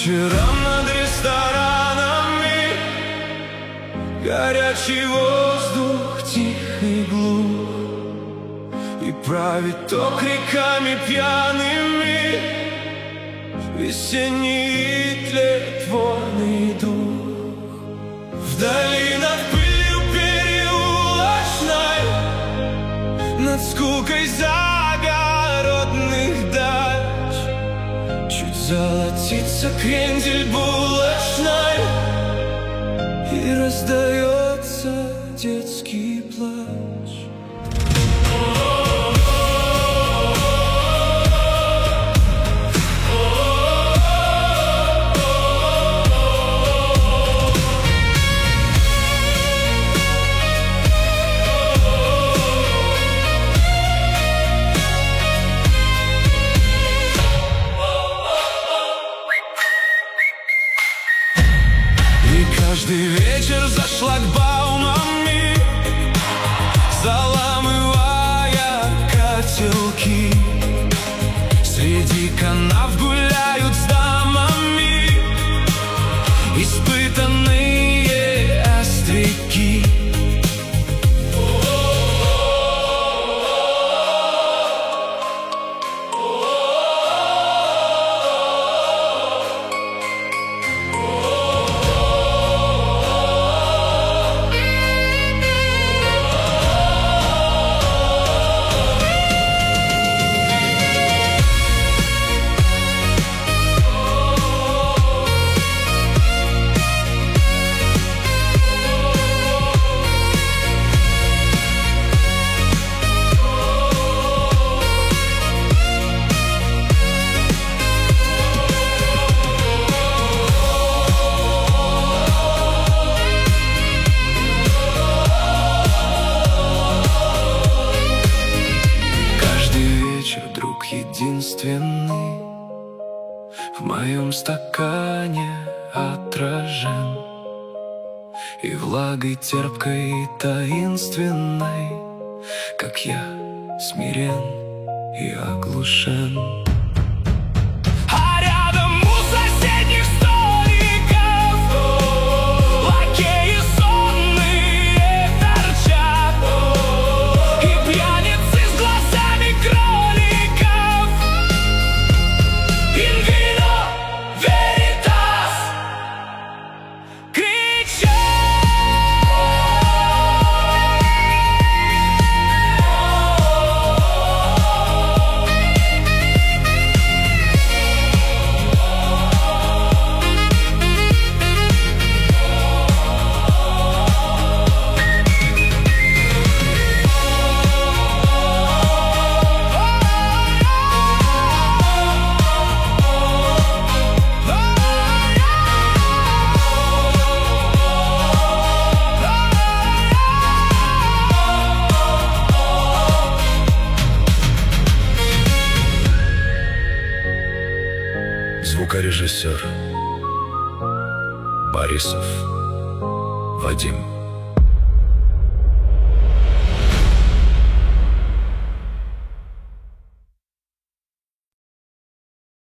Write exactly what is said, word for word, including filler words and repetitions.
вечерам над ресторанами, горячий воздух, тихий глух, и правит ток реками пьяными весенний тлетворный дух. В долинах пылью переулочной, над скукой загородных дач, чуть золотится крендель булочной, и раздается детский плач. Каждый вечер за шлагбаумами, заламывая котелки, среди канав гуляют с дамами испытанные остряки. Друг единственный в моем стакане отражен, и влагой терпкой и таинственной, как я смирен и оглушен. Звукорежиссер Борисов Вадим.